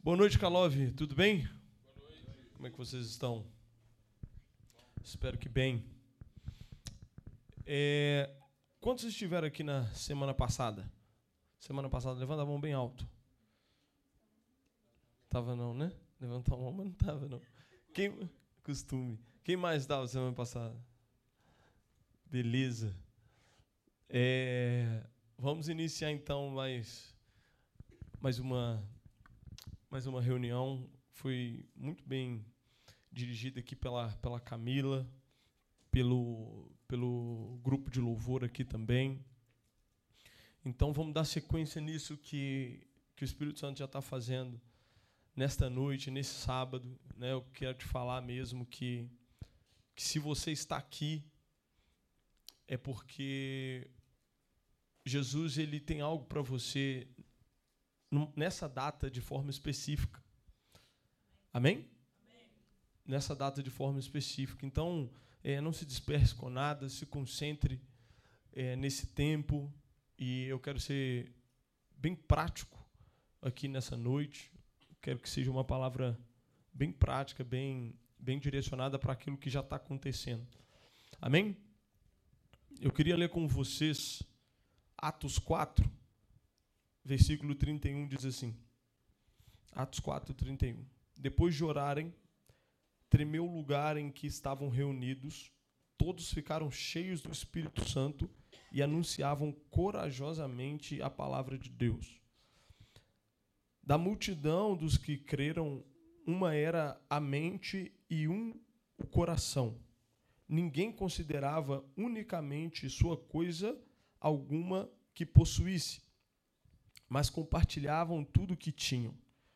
Boa noite, Kalov. Tudo bem? Boa noite. Como é que vocês estão? Espero que bem. Quantos estiveram aqui na semana passada? Semana passada, levanta a mão bem alto. Tava não, né? Levantar a mão, mas não tava não. Costume. Quem mais estava semana passada? Beleza. Vamos iniciar então mais uma reunião. Foi muito bem dirigida aqui pela Camila, pelo grupo de louvor aqui também. Então vamos dar sequência nisso que o Espírito Santo já está fazendo nesta noite, nesse sábado, né? Eu quero te falar mesmo que se você está aqui é porque Jesus ele tem algo para você nessa data de forma específica. Amém? Amém? Nessa data de forma específica. Então, não se disperse com nada, se concentre nesse tempo. E eu quero ser bem prático aqui nessa noite. Quero que seja uma palavra bem prática, bem direcionada para aquilo que já está acontecendo. Amém? Eu queria ler com vocês Atos 4, versículo 31, diz assim. Atos 4, 31. Depois de orarem, tremeu o lugar em que estavam reunidos, todos ficaram cheios do Espírito Santo e anunciavam corajosamente a palavra de Deus. Da multidão dos que creram, uma era a mente e o coração. Ninguém considerava unicamente sua coisa alguma que possuísse, mas compartilhavam tudo o que tinham.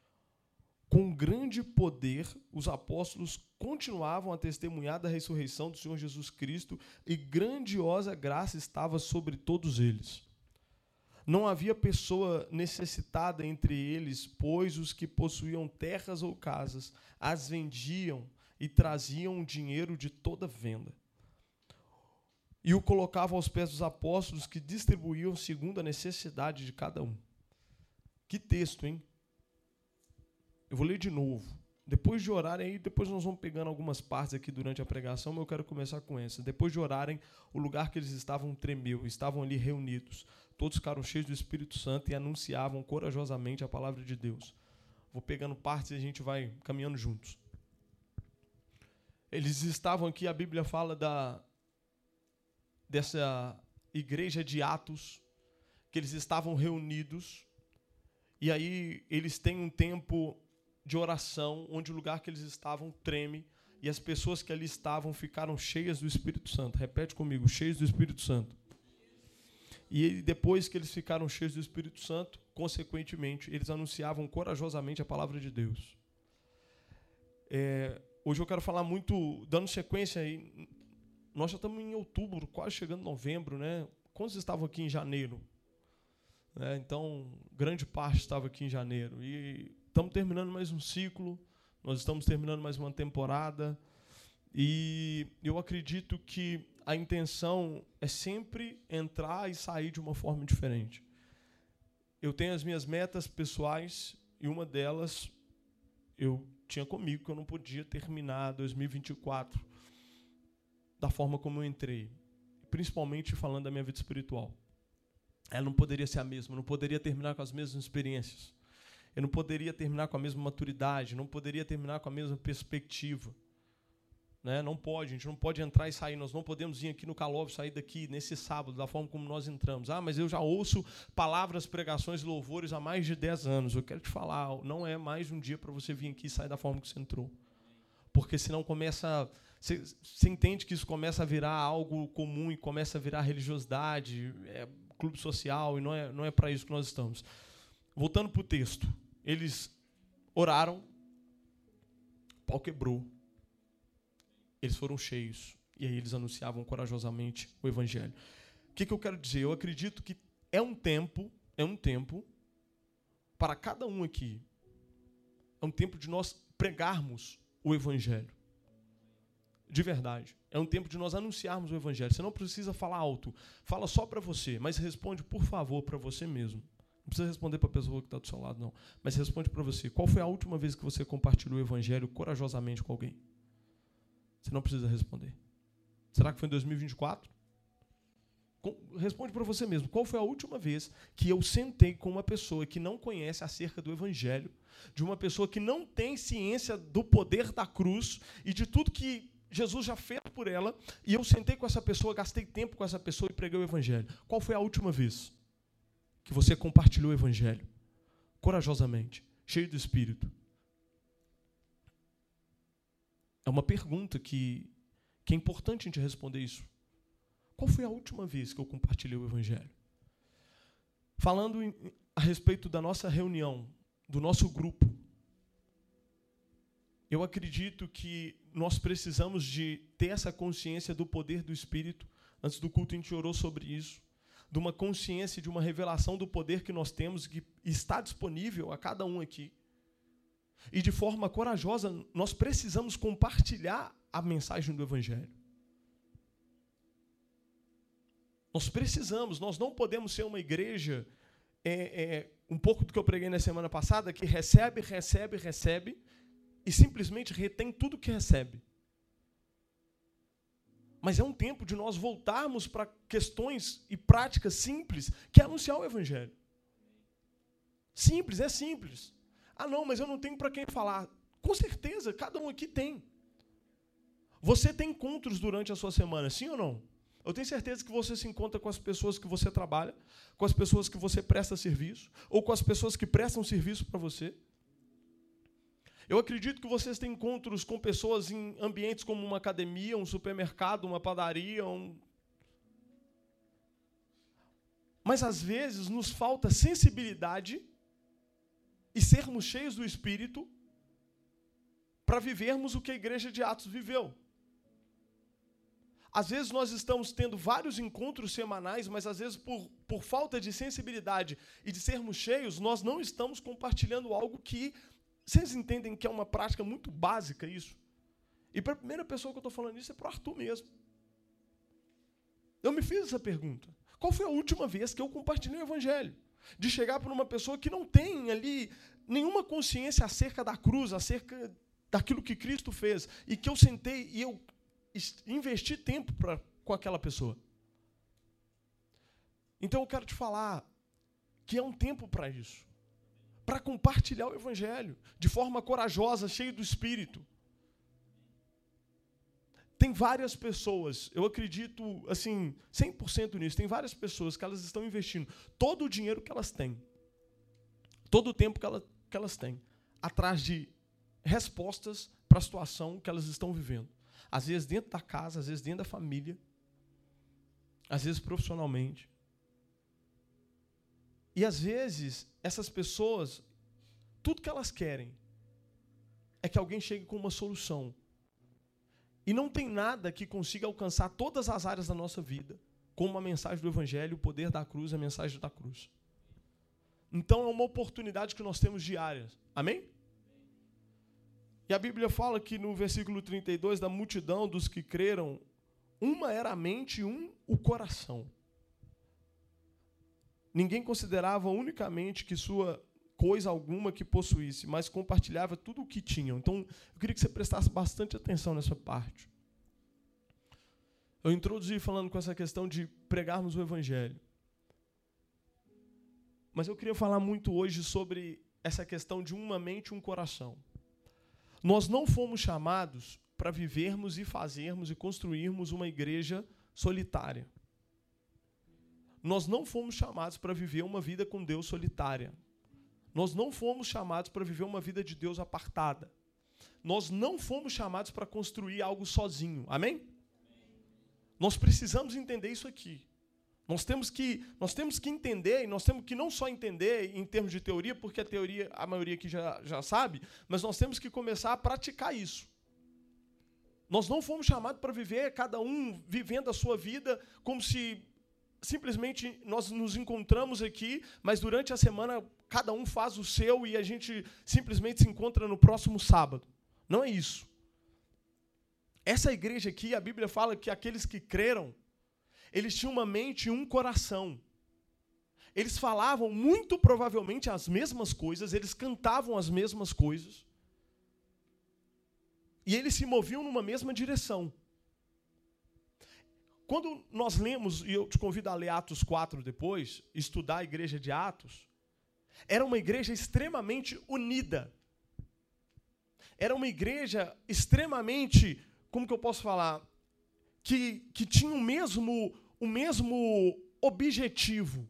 Com grande poder, os apóstolos continuavam a testemunhar da ressurreição do Senhor Jesus Cristo e grandiosa graça estava sobre todos eles. Não havia pessoa necessitada entre eles, pois os que possuíam terras ou casas as vendiam e traziam dinheiro de toda venda. E o colocavam aos pés dos apóstolos, que distribuíam segundo a necessidade de cada um. Que texto, hein? Eu vou ler de novo. Depois de orarem, aí depois nós vamos pegando algumas partes aqui durante a pregação, mas eu quero começar com essa. Depois de orarem, o lugar que eles estavam tremeu, estavam ali reunidos. Todos ficaram cheios do Espírito Santo e anunciavam corajosamente a palavra de Deus. Vou pegando partes e a gente vai caminhando juntos. Eles estavam aqui, a Bíblia fala dessa igreja de Atos, que eles estavam reunidos, e aí eles têm um tempo de oração, onde o lugar que eles estavam treme, e as pessoas que ali estavam ficaram cheias do Espírito Santo. Repete comigo, cheios do Espírito Santo. E depois que eles ficaram cheios do Espírito Santo, consequentemente, eles anunciavam corajosamente a palavra de Deus. Hoje eu quero falar muito, dando sequência aí. Nós já estamos em outubro, quase chegando novembro, né? Quantos estavam aqui em janeiro? Então, grande parte estava aqui em janeiro. E estamos terminando mais um ciclo, nós estamos terminando mais uma temporada. E eu acredito que a intenção é sempre entrar e sair de uma forma diferente. Eu tenho as minhas metas pessoais e uma delas eu tinha comigo que eu não podia terminar 2024 da forma como eu entrei, principalmente falando da minha vida espiritual. Ela não poderia ser a mesma, não poderia terminar com as mesmas experiências. Eu não poderia terminar com a mesma maturidade, não poderia terminar com a mesma perspectiva. Não pode, a gente não pode entrar e sair, nós não podemos vir aqui no Kalov, sair daqui nesse sábado, da forma como nós entramos. Mas eu já ouço palavras, pregações e louvores há mais de 10 anos. Eu quero te falar, não é mais um dia para você vir aqui e sair da forma que você entrou. Porque senão começa... Você entende que isso começa a virar algo comum e começa a virar religiosidade, clube social, e não é para isso que nós estamos. Voltando para o texto. Eles oraram, o pau quebrou. Eles foram cheios. E aí eles anunciavam corajosamente o Evangelho. O que eu quero dizer? Eu acredito que é um tempo para cada um aqui. É um tempo de nós pregarmos o Evangelho. De verdade. É um tempo de nós anunciarmos o Evangelho. Você não precisa falar alto. Fala só para você, mas responde, por favor, para você mesmo. Não precisa responder para a pessoa que está do seu lado, não. Mas responde para você. Qual foi a última vez que você compartilhou o evangelho corajosamente com alguém? Você não precisa responder. Será que foi em 2024? Responde para você mesmo. Qual foi a última vez que eu sentei com uma pessoa que não conhece acerca do evangelho, de uma pessoa que não tem ciência do poder da cruz e de tudo que Jesus já fez por ela, e eu sentei com essa pessoa, gastei tempo com essa pessoa e preguei o evangelho? Qual foi a última vez que você compartilhou o evangelho corajosamente, cheio do Espírito? É uma pergunta que é importante a gente responder isso. Qual foi a última vez que eu compartilhei o evangelho? Falando a respeito da nossa reunião, do nosso grupo, eu acredito que nós precisamos de ter essa consciência do poder do Espírito. Antes do culto a gente orou sobre isso, de uma consciência, de uma revelação do poder que nós temos, que está disponível a cada um aqui. E de forma corajosa, nós precisamos compartilhar a mensagem do evangelho. Nós não podemos ser uma igreja, um pouco do que eu preguei na semana passada, que recebe e simplesmente retém tudo que recebe. Mas é um tempo de nós voltarmos para questões e práticas simples, que é anunciar o evangelho. Simples, é simples. Ah, não, mas eu não tenho para quem falar. Com certeza, cada um aqui tem. Você tem encontros durante a sua semana, sim ou não? Eu tenho certeza que você se encontra com as pessoas que você trabalha, com as pessoas que você presta serviço, ou com as pessoas que prestam serviço para você. Eu acredito que vocês têm encontros com pessoas em ambientes como uma academia, um supermercado, uma padaria. Mas, às vezes, nos falta sensibilidade e sermos cheios do Espírito para vivermos o que a igreja de Atos viveu. Às vezes nós estamos tendo vários encontros semanais, mas às vezes por falta de sensibilidade e de sermos cheios, nós não estamos compartilhando algo que, vocês entendem que é uma prática muito básica isso? E para a primeira pessoa que eu estou falando isso é para o Arthur mesmo. Eu me fiz essa pergunta. Qual foi a última vez que eu compartilhei o evangelho? De chegar para uma pessoa que não tem ali nenhuma consciência acerca da cruz, acerca daquilo que Cristo fez, e que eu sentei e eu investi tempo com aquela pessoa. Então eu quero te falar que é um tempo para isso. Para compartilhar o evangelho de forma corajosa, cheio do Espírito. Tem várias pessoas, eu acredito, assim, 100% nisso, tem várias pessoas que elas estão investindo todo o dinheiro que elas têm, todo o tempo que elas têm, atrás de respostas para a situação que elas estão vivendo. Às vezes dentro da casa, às vezes dentro da família, às vezes profissionalmente. E às vezes, essas pessoas, tudo que elas querem é que alguém chegue com uma solução. E não tem nada que consiga alcançar todas as áreas da nossa vida, como a mensagem do evangelho, o poder da cruz, a mensagem da cruz. Então é uma oportunidade que nós temos diária. Amém? E a Bíblia fala que no versículo 32, da multidão dos que creram, uma era a mente e o coração. Ninguém considerava unicamente que sua coisa alguma que possuísse, mas compartilhava tudo o que tinham. Então, eu queria que você prestasse bastante atenção nessa parte. Eu introduzi falando com essa questão de pregarmos o evangelho. Mas eu queria falar muito hoje sobre essa questão de uma mente e um coração. Nós não fomos chamados para vivermos e fazermos e construirmos uma igreja solitária. Nós não fomos chamados para viver uma vida com Deus solitária. Nós não fomos chamados para viver uma vida de Deus apartada. Nós não fomos chamados para construir algo sozinho. Amém? Nós precisamos entender isso aqui. Nós temos que entender, e nós temos que não só entender em termos de teoria, porque a teoria a maioria aqui já sabe, mas nós temos que começar a praticar isso. Nós não fomos chamados para viver, cada um vivendo a sua vida, como se simplesmente nós nos encontramos aqui, mas durante a semana cada um faz o seu e a gente simplesmente se encontra no próximo sábado. Não é isso. Essa igreja aqui, a Bíblia fala que aqueles que creram, eles tinham uma mente e um coração. eles falavam muito provavelmente as mesmas coisas, eles cantavam as mesmas coisas, e eles se moviam numa mesma direção. Quando nós lemos, e eu te convido a ler Atos 4 depois, estudar a igreja de Atos, era uma igreja extremamente unida. Era uma igreja extremamente, como que eu posso falar, que tinha o mesmo objetivo.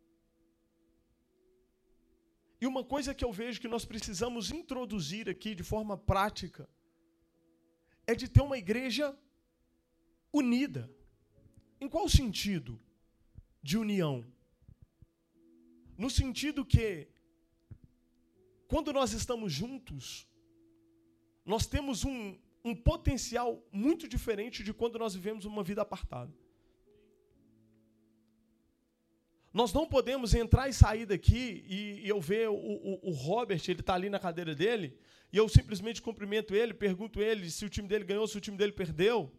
E uma coisa que eu vejo que nós precisamos introduzir aqui de forma prática é de ter uma igreja unida. Em qual sentido de união? No sentido que, quando nós estamos juntos, nós temos um potencial muito diferente de quando nós vivemos uma vida apartada. Nós não podemos entrar e sair daqui e eu ver o Robert, ele está ali na cadeira dele, e eu simplesmente cumprimento ele, pergunto ele se o time dele ganhou, se o time dele perdeu.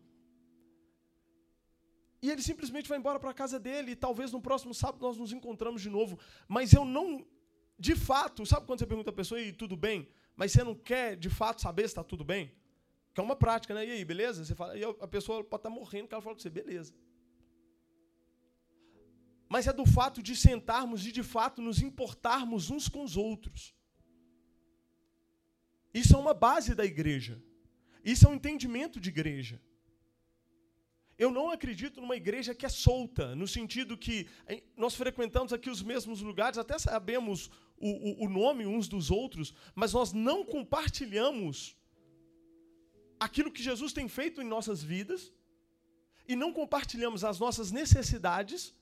E ele simplesmente vai embora para a casa dele, e talvez no próximo sábado nós nos encontramos de novo. Mas eu não, de fato, sabe quando você pergunta a pessoa, e tudo bem? Mas você não quer, de fato, saber se está tudo bem? Que é uma prática, né? E aí, beleza? Você fala, e a pessoa pode estar morrendo, que ela fala com você, beleza. Mas é do fato de sentarmos e, de fato, nos importarmos uns com os outros. Isso é uma base da igreja. Isso é um entendimento de igreja. Eu não acredito numa igreja que é solta, no sentido que nós frequentamos aqui os mesmos lugares, até sabemos o nome uns dos outros, mas nós não compartilhamos aquilo que Jesus tem feito em nossas vidas e não compartilhamos as nossas necessidades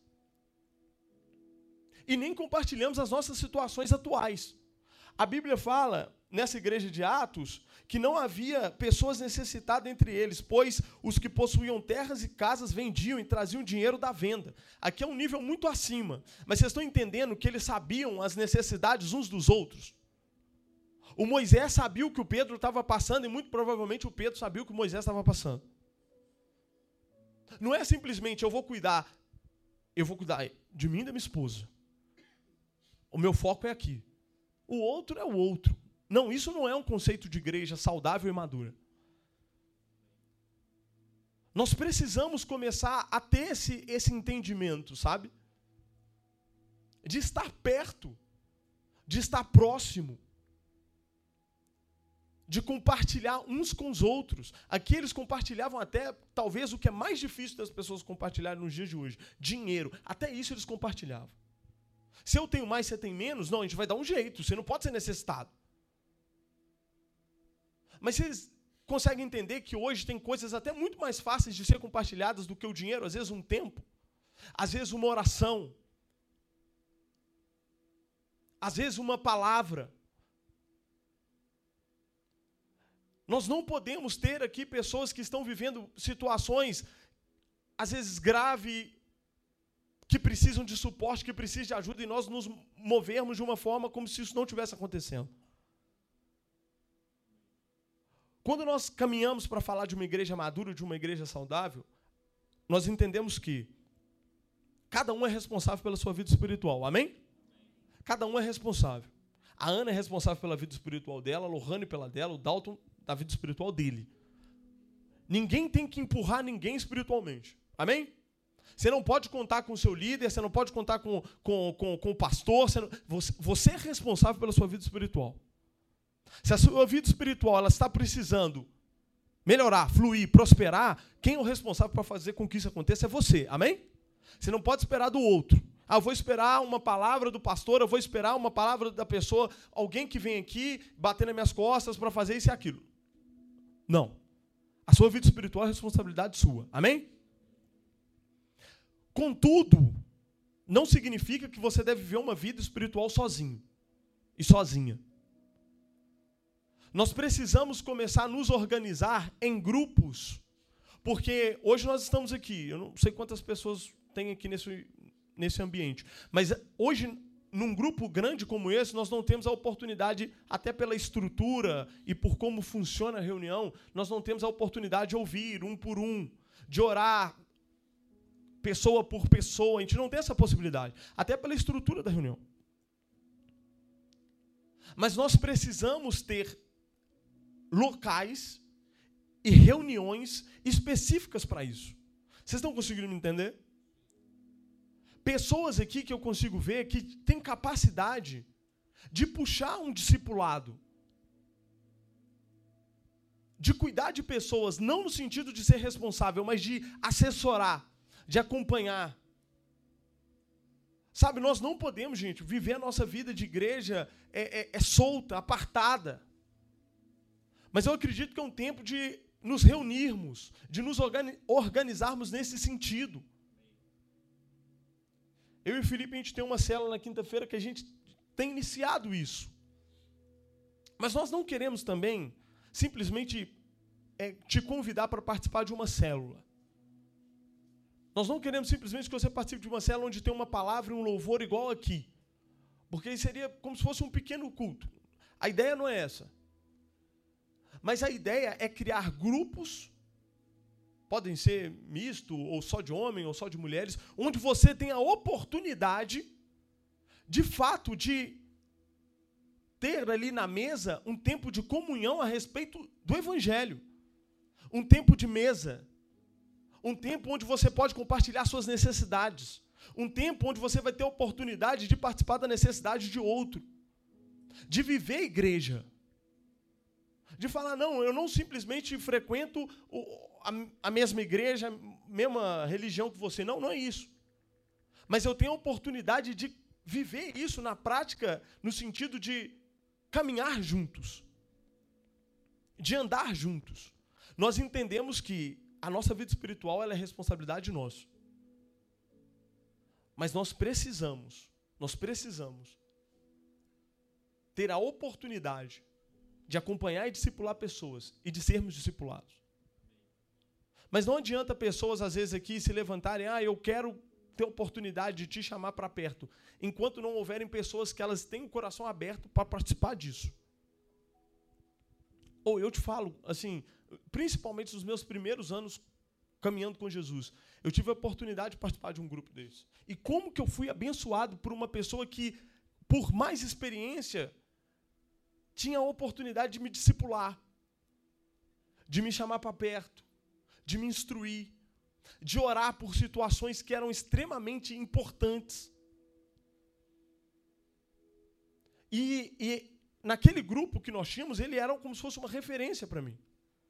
e nem compartilhamos as nossas situações atuais. A Bíblia fala, nessa igreja de Atos, que não havia pessoas necessitadas entre eles, pois os que possuíam terras e casas vendiam e traziam dinheiro da venda. Aqui é um nível muito acima, mas vocês estão entendendo que eles sabiam as necessidades uns dos outros? O Moisés sabia o que o Pedro estava passando e muito provavelmente o Pedro sabia o que o Moisés estava passando. Não é simplesmente eu vou cuidar de mim e da minha esposa. O meu foco é aqui. O outro é o outro. Não, isso não é um conceito de igreja saudável e madura. Nós precisamos começar a ter esse entendimento, sabe? De estar perto, de estar próximo, de compartilhar uns com os outros. Aqui eles compartilhavam até, talvez, o que é mais difícil das pessoas compartilharem nos dias de hoje. Dinheiro. Até isso eles compartilhavam. Se eu tenho mais, você tem menos? Não, a gente vai dar um jeito. Você não pode ser necessitado. Mas vocês conseguem entender que hoje tem coisas até muito mais fáceis de ser compartilhadas do que o dinheiro? Às vezes um tempo, às vezes uma oração, às vezes uma palavra. Nós não podemos ter aqui pessoas que estão vivendo situações, às vezes graves, que precisam de suporte, que precisam de ajuda, e nós nos movermos de uma forma como se isso não estivesse acontecendo. Quando nós caminhamos para falar de uma igreja madura, de uma igreja saudável, nós entendemos que cada um é responsável pela sua vida espiritual. Amém? Cada um é responsável. A Ana é responsável pela vida espiritual dela, a Lohane pela dela, o Dalton da vida espiritual dele. Ninguém tem que empurrar ninguém espiritualmente. Amém? Você não pode contar com o seu líder, você não pode contar com o pastor. Você é responsável pela sua vida espiritual. Se a sua vida espiritual ela está precisando melhorar, fluir, prosperar, quem é o responsável para fazer com que isso aconteça é você. Amém? Você não pode esperar do outro. Eu vou esperar uma palavra do pastor, eu vou esperar uma palavra da pessoa, alguém que vem aqui bater nas minhas costas para fazer isso e aquilo. Não. A sua vida espiritual é responsabilidade sua. Amém? Contudo, não significa que você deve viver uma vida espiritual sozinho e sozinha. Nós precisamos começar a nos organizar em grupos, porque hoje nós estamos aqui, eu não sei quantas pessoas tem aqui nesse ambiente, mas hoje, num grupo grande como esse, nós não temos a oportunidade, até pela estrutura e por como funciona a reunião, nós não temos a oportunidade de ouvir um por um, de orar pessoa por pessoa, a gente não tem essa possibilidade, até pela estrutura da reunião. Mas nós precisamos ter locais e reuniões específicas para isso. Vocês estão conseguindo me entender? Pessoas aqui que eu consigo ver que têm capacidade de puxar um discipulado, de cuidar de pessoas, não no sentido de ser responsável, mas de assessorar, de acompanhar. Sabe, nós não podemos, gente, viver a nossa vida de igreja solta, apartada. Mas eu acredito que é um tempo de nos reunirmos, de nos organizarmos nesse sentido. Eu e o Felipe, a gente tem uma célula na quinta-feira que a gente tem iniciado isso. Mas nós não queremos também simplesmente te convidar para participar de uma célula. Nós não queremos simplesmente que você participe de uma célula onde tem uma palavra e um louvor igual aqui. Porque aí seria como se fosse um pequeno culto. A ideia não é essa. Mas a ideia é criar grupos, podem ser misto, ou só de homem, ou só de mulheres, onde você tem a oportunidade, de fato, de ter ali na mesa um tempo de comunhão a respeito do Evangelho. Um tempo de mesa. Um tempo onde você pode compartilhar suas necessidades. Um tempo onde você vai ter a oportunidade de participar da necessidade de outro. De viver a igreja. De falar, não, eu não simplesmente frequento a mesma igreja, a mesma religião que você. Não, não é isso. Mas eu tenho a oportunidade de viver isso na prática, no sentido de caminhar juntos. De andar juntos. Nós entendemos que a nossa vida espiritual ela é responsabilidade nossa. Mas nós precisamos ter a oportunidade de acompanhar e discipular pessoas e de sermos discipulados. Mas não adianta pessoas, às vezes, aqui se levantarem, eu quero ter oportunidade de te chamar para perto, enquanto não houverem pessoas que elas têm o coração aberto para participar disso. Ou eu te falo, assim, principalmente nos meus primeiros anos caminhando com Jesus, eu tive a oportunidade de participar de um grupo desse. E como que eu fui abençoado por uma pessoa que, por mais experiência, tinha a oportunidade de me discipular, de me chamar para perto, de me instruir, de orar por situações que eram extremamente importantes. E naquele grupo que nós tínhamos, ele era como se fosse uma referência para mim.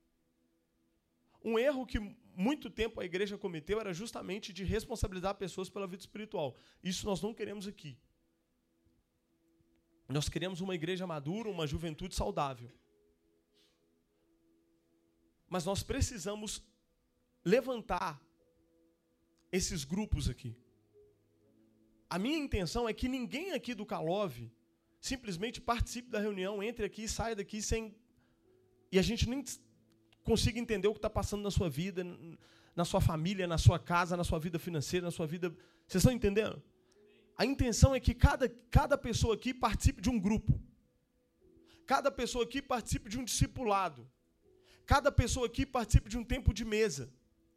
Um erro que muito tempo a igreja cometeu era justamente de responsabilizar pessoas pela vida espiritual. Isso nós não queremos aqui. Nós queremos uma igreja madura, uma juventude saudável. Mas nós precisamos levantar esses grupos aqui. A minha intenção é que ninguém aqui do Calove simplesmente participe da reunião, entre aqui e saia daqui e a gente nem consiga entender o que está passando na sua vida, na sua família, na sua casa, na sua vida financeira, na sua vida... Vocês estão entendendo? A intenção é que cada pessoa aqui participe de um grupo. Cada pessoa aqui participe de um discipulado. Cada pessoa aqui participe de um tempo de mesa.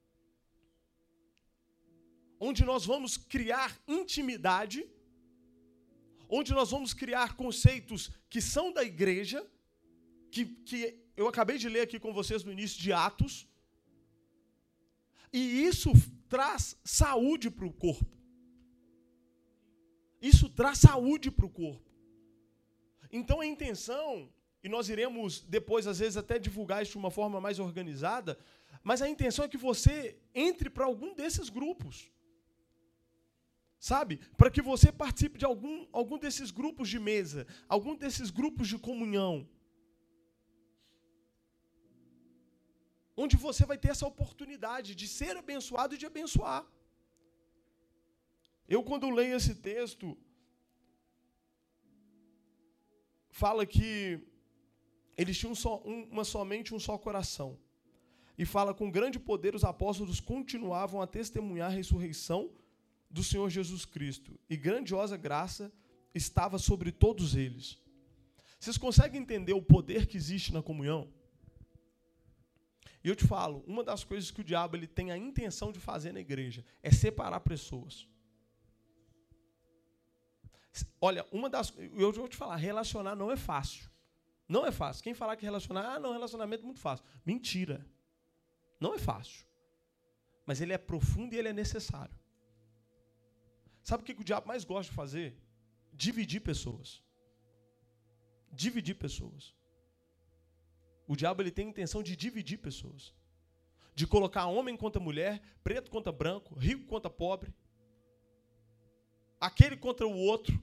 Onde nós vamos criar intimidade, onde nós vamos criar conceitos que são da igreja, que eu acabei de ler aqui com vocês no início de Atos, e isso traz saúde para o corpo. Isso traz saúde para o corpo. Então a intenção, e nós iremos depois, às vezes, até divulgar isso de uma forma mais organizada, mas a intenção é que você entre para algum desses grupos. Sabe? Para que você participe de algum desses grupos de mesa, algum desses grupos de comunhão. Onde você vai ter essa oportunidade de ser abençoado e de abençoar. Eu, quando leio esse texto, fala que eles tinham somente um só coração. E fala, com grande poder os apóstolos continuavam a testemunhar a ressurreição do Senhor Jesus Cristo. E grandiosa graça estava sobre todos eles. Vocês conseguem entender o poder que existe na comunhão? E eu te falo, uma das coisas que o diabo ele tem a intenção de fazer na igreja é separar pessoas. Olha, eu vou te falar, relacionar não é fácil. Não é fácil. Quem falar que relacionar, não, relacionamento é muito fácil. Mentira. Não é fácil. Mas ele é profundo e ele é necessário. Sabe o que o diabo mais gosta de fazer? Dividir pessoas. Dividir pessoas. O diabo ele tem a intenção de dividir pessoas. De colocar homem contra mulher, preto contra branco, rico contra pobre. Aquele contra o outro.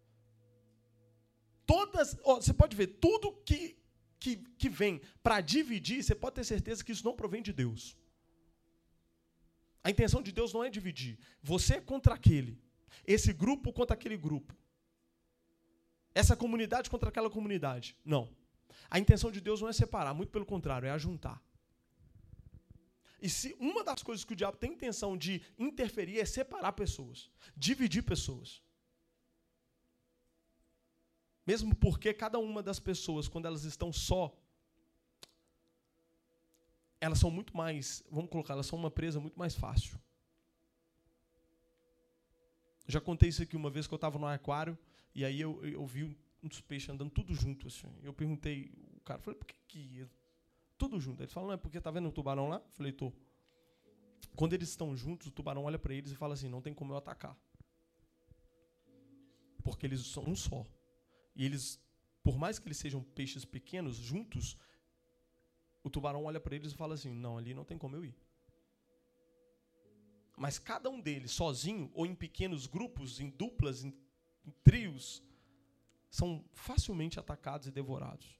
Você pode ver, tudo que vem para dividir, você pode ter certeza que isso não provém de Deus. A intenção de Deus não é dividir. Você contra aquele. Esse grupo contra aquele grupo. Essa comunidade contra aquela comunidade. Não. A intenção de Deus não é separar, muito pelo contrário, é ajuntar. E se uma das coisas que o diabo tem intenção de interferir é separar pessoas, dividir pessoas. Mesmo porque cada uma das pessoas, quando elas estão só, elas são muito mais, vamos colocar, elas são uma presa muito mais fácil. Já contei isso aqui uma vez que eu estava no aquário, e aí eu vi uns peixes andando tudo junto. Assim. Eu perguntei, o cara, falei, por que tudo junto? Ele falou, não é porque tá vendo o tubarão lá? Eu falei, tô. Quando eles estão juntos, o tubarão olha para eles e fala assim, não tem como eu atacar. Porque eles são um só. E eles, por mais que eles sejam peixes pequenos, juntos, o tubarão olha para eles e fala assim, não, ali não tem como eu ir. Mas cada um deles, sozinho, ou em pequenos grupos, em duplas, em trios, são facilmente atacados e devorados.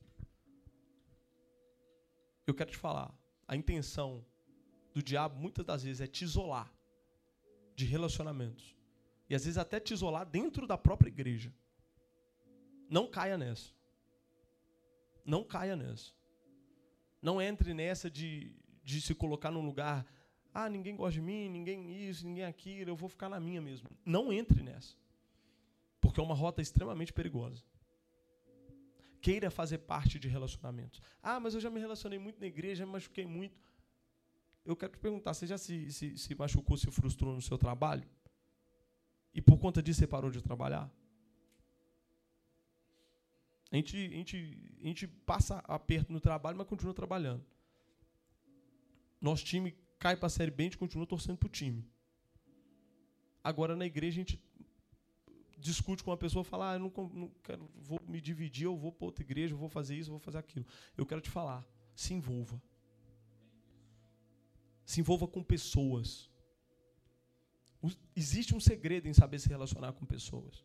Eu quero te falar, a intenção do diabo, muitas das vezes, é te isolar de relacionamentos. E às vezes até te isolar dentro da própria igreja. Não caia nessa. Não caia nessa. Não entre nessa de se colocar num lugar, ninguém gosta de mim, ninguém isso, ninguém aquilo, eu vou ficar na minha mesmo. Não entre nessa. Porque é uma rota extremamente perigosa. Queira fazer parte de relacionamentos. Mas eu já me relacionei muito na igreja, já me machuquei muito. Eu quero te perguntar, você já se machucou, se frustrou no seu trabalho? E por conta disso você parou de trabalhar? A gente passa aperto no trabalho, mas continua trabalhando. Nosso time cai para a Série B, a gente continua torcendo para o time. Agora, na igreja, a gente discute com uma pessoa e fala, eu não quero, vou me dividir, eu vou para outra igreja, eu vou fazer isso, eu vou fazer aquilo. Eu quero te falar, se envolva. Se envolva com pessoas. Existe um segredo em saber se relacionar com pessoas.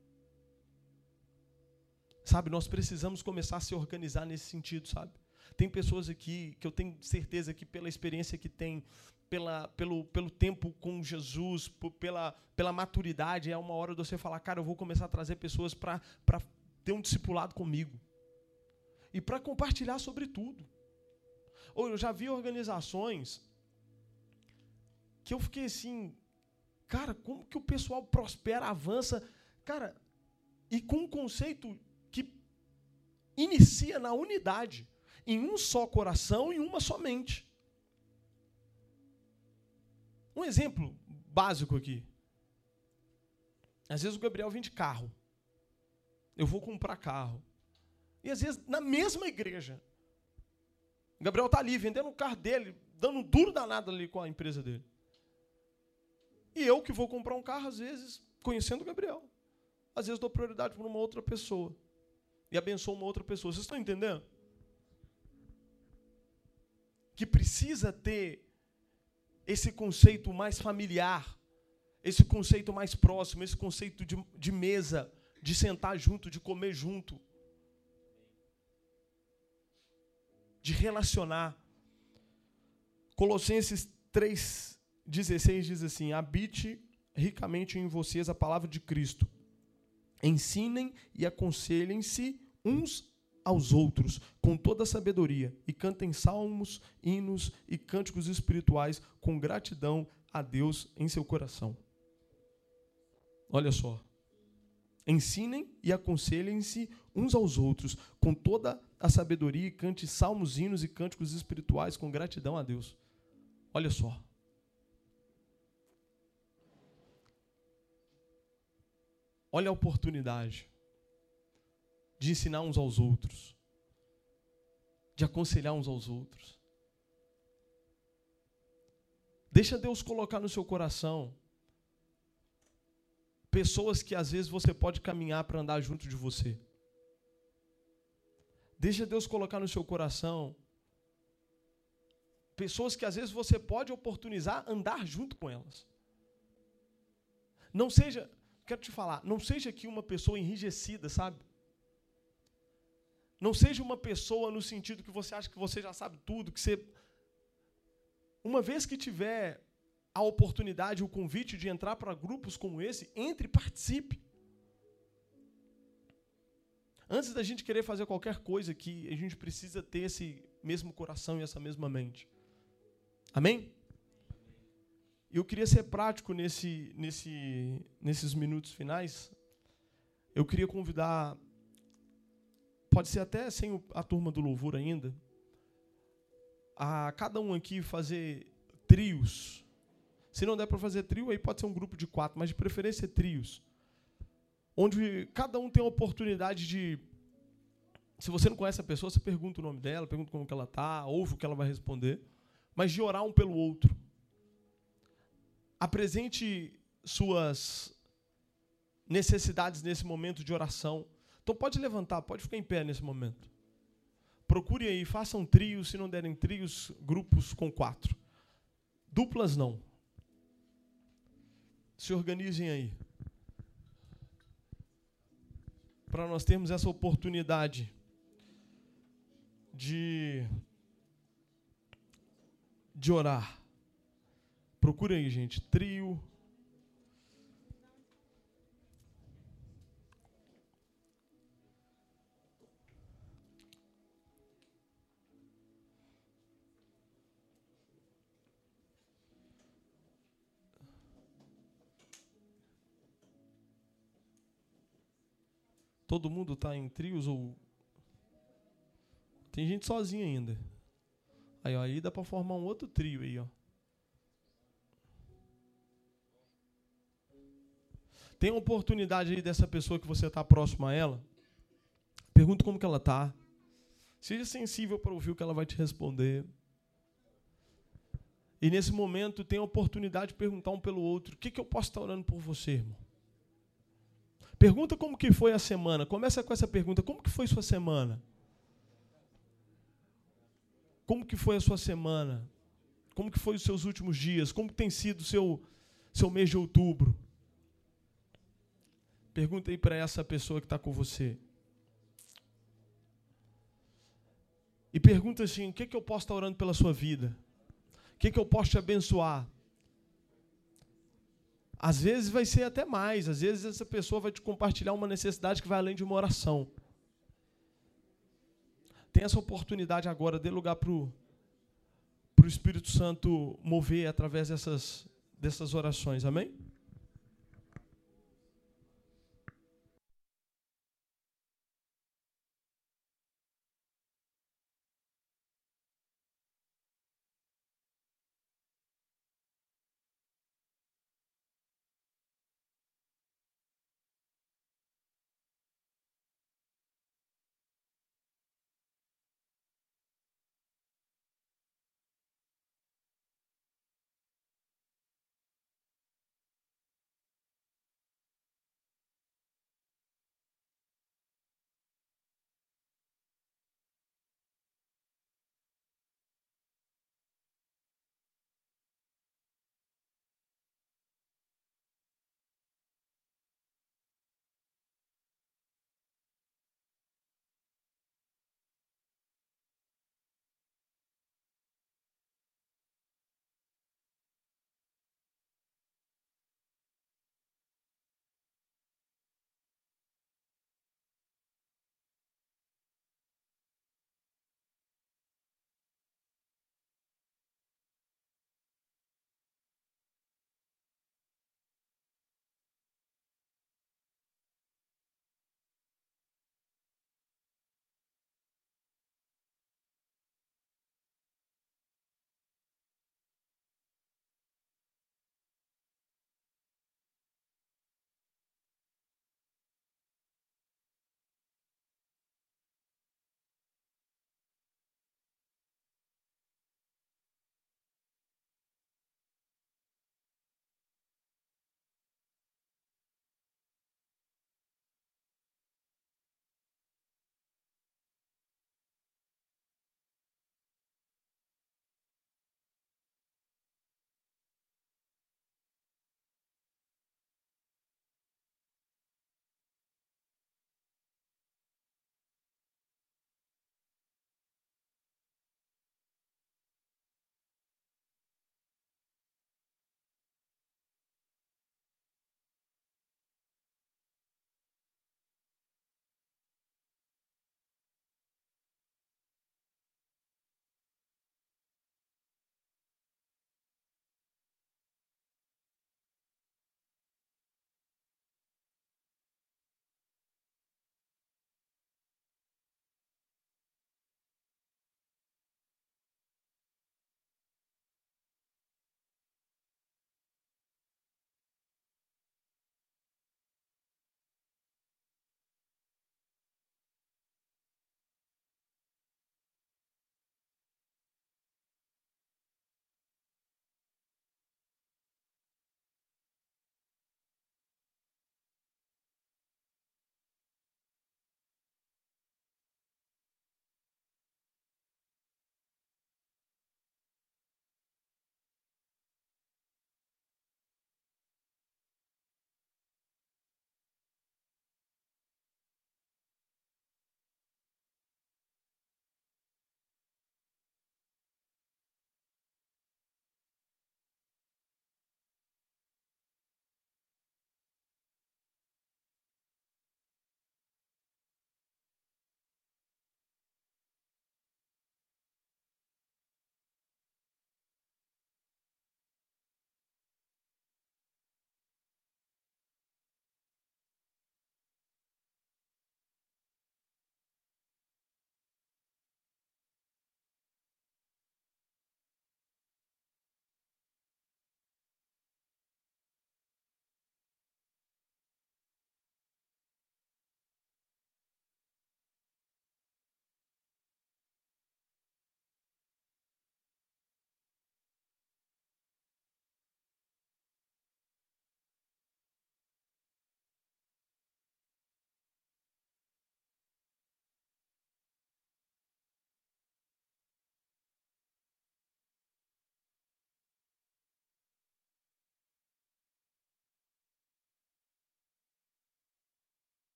Sabe, nós precisamos começar a se organizar nesse sentido, sabe? Tem pessoas aqui que eu tenho certeza que pela experiência que tem, pelo tempo com Jesus, pela maturidade, é uma hora de você falar, cara, eu vou começar a trazer pessoas para ter um discipulado comigo. E para compartilhar sobre tudo. Ou eu já vi organizações que eu fiquei assim, cara, como que o pessoal prospera, avança, cara, e com um conceito que inicia na unidade, em um só coração e uma só mente. Um exemplo básico aqui. Às vezes o Gabriel vem de carro. Eu vou comprar carro. E às vezes na mesma igreja. O Gabriel está ali vendendo o carro dele, dando um duro danado ali com a empresa dele. E eu que vou comprar um carro, às vezes, conhecendo o Gabriel. Às vezes dou prioridade para uma outra pessoa. E abençoo uma outra pessoa. Vocês estão entendendo? Que precisa ter esse conceito mais familiar, esse conceito mais próximo, esse conceito de mesa, de sentar junto, de comer junto, de relacionar. Colossenses 3,16 diz assim, habite ricamente em vocês a palavra de Cristo. Ensinem e aconselhem-se uns aos outros, com toda a sabedoria, e cantem salmos, hinos e cânticos espirituais com gratidão a Deus em seu coração. Olha só. Ensinem e aconselhem-se uns aos outros, com toda a sabedoria, cante salmos, hinos e cânticos espirituais com gratidão a Deus. Olha só. Olha a oportunidade de ensinar uns aos outros, de aconselhar uns aos outros. Deixa Deus colocar no seu coração pessoas que às vezes você pode caminhar para andar junto de você. Deixa Deus colocar no seu coração pessoas que às vezes você pode oportunizar andar junto com elas. Não seja, quero te falar, não seja aqui uma pessoa enrijecida, sabe? Não seja uma pessoa no sentido que você acha que você já sabe tudo, que você... Uma vez que tiver a oportunidade, o convite de entrar para grupos como esse, entre e participe. Antes da gente querer fazer qualquer coisa aqui, a gente precisa ter esse mesmo coração e essa mesma mente. Amém? E eu queria ser prático nesses minutos finais. Eu queria convidar, pode ser até sem a turma do louvor ainda, a cada um aqui fazer trios. Se não der para fazer trio, aí pode ser um grupo de 4, mas de preferência trios. Onde cada um tem a oportunidade de, se você não conhece a pessoa, você pergunta o nome dela, pergunta como que ela está, ouve o que ela vai responder, mas de orar um pelo outro. Apresente suas necessidades nesse momento de oração. Então pode levantar, pode ficar em pé nesse momento. Procure aí, façam trios, se não derem trios, grupos com 4. Duplas não. Se organizem aí. Para nós termos essa oportunidade de orar. Procure aí, gente, trio. Todo mundo está em trios ou... Tem gente sozinha ainda. Aí dá para formar um outro trio aí, ó. Tem a oportunidade aí dessa pessoa que você está próximo a ela. Pergunta como que ela está. Seja sensível para ouvir o que ela vai te responder. E nesse momento tem a oportunidade de perguntar um pelo outro. O que eu posso estar orando por você, irmão? Pergunta como que foi a semana. Começa com essa pergunta. Como que foi sua semana? Como que foi a sua semana? Como que foi os seus últimos dias? Como que tem sido o seu mês de outubro? Pergunta aí para essa pessoa que está com você. E pergunta assim, o que eu posso estar orando pela sua vida? O que eu posso te abençoar? Às vezes vai ser até mais. Às vezes essa pessoa vai te compartilhar uma necessidade que vai além de uma oração. Tem essa oportunidade agora, dê lugar para o Espírito Santo mover através dessas orações. Amém?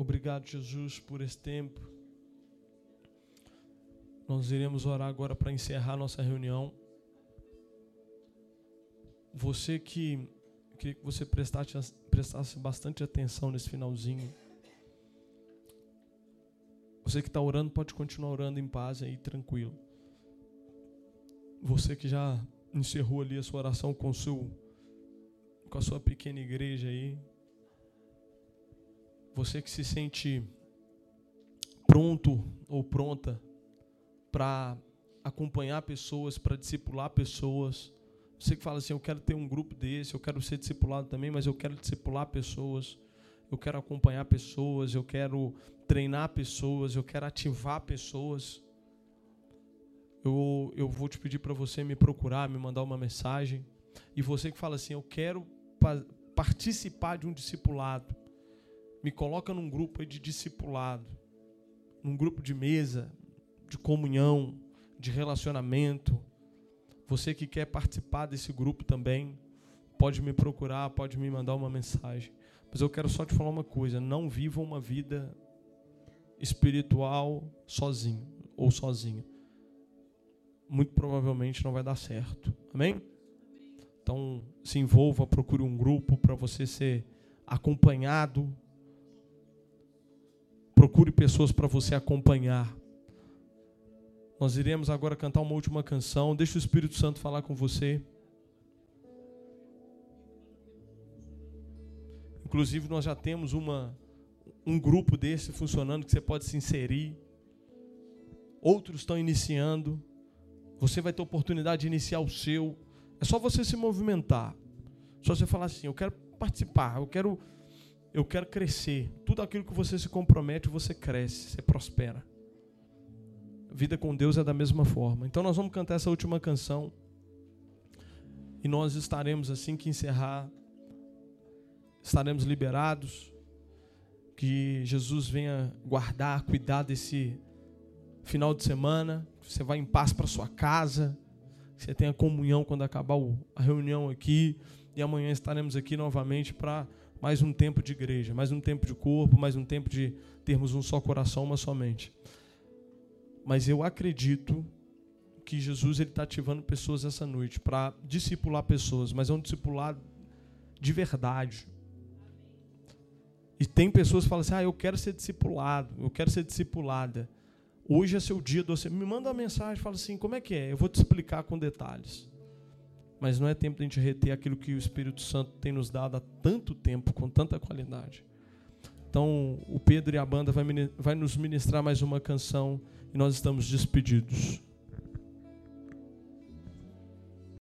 Obrigado, Jesus, por esse tempo. Nós iremos orar agora para encerrar nossa reunião. Você queria que você prestasse bastante atenção nesse finalzinho. Você que está orando, pode continuar orando em paz aí, tranquilo. Você que já encerrou ali a sua oração com a sua pequena igreja aí. Você que se sente pronto ou pronta para acompanhar pessoas, para discipular pessoas. Você que fala assim, eu quero ter um grupo desse, eu quero ser discipulado também, mas eu quero discipular pessoas, eu quero acompanhar pessoas, eu quero treinar pessoas, eu quero ativar pessoas. Eu vou te pedir para você me procurar, me mandar uma mensagem. E você que fala assim, eu quero participar de um discipulado, me coloca num grupo de discipulado, num grupo de mesa, de comunhão, de relacionamento. Você que quer participar desse grupo também, pode me procurar, pode me mandar uma mensagem. Mas eu quero só te falar uma coisa, não viva uma vida espiritual sozinho ou sozinha. Muito provavelmente não vai dar certo. Amém? Então, se envolva, procure um grupo para você ser acompanhado. Procure pessoas para você acompanhar. Nós iremos agora cantar uma última canção. Deixa o Espírito Santo falar com você. Inclusive, nós já temos um grupo desse funcionando que você pode se inserir. Outros estão iniciando. Você vai ter oportunidade de iniciar o seu. É só você se movimentar. Só você falar assim, eu quero participar, eu quero crescer. Tudo aquilo que você se compromete, você cresce, você prospera. A vida com Deus é da mesma forma. Então nós vamos cantar essa última canção. E nós estaremos, assim que encerrar, estaremos liberados. Que Jesus venha guardar, cuidar desse final de semana. Você vai em paz para sua casa. Você tenha comunhão quando acabar a reunião aqui. E amanhã estaremos aqui novamente para mais um tempo de igreja, mais um tempo de corpo, mais um tempo de termos um só coração, uma só mente. Mas eu acredito que Jesus está ativando pessoas essa noite para discipular pessoas, mas é um discipulado de verdade. E tem pessoas que falam assim, eu quero ser discipulado, eu quero ser discipulada. Hoje é seu dia, você me manda uma mensagem, fala assim, como é que é? Eu vou te explicar com detalhes. Mas não é tempo de a gente reter aquilo que o Espírito Santo tem nos dado há tanto tempo, com tanta qualidade. Então, o Pedro e a banda vai nos ministrar mais uma canção e nós estamos despedidos.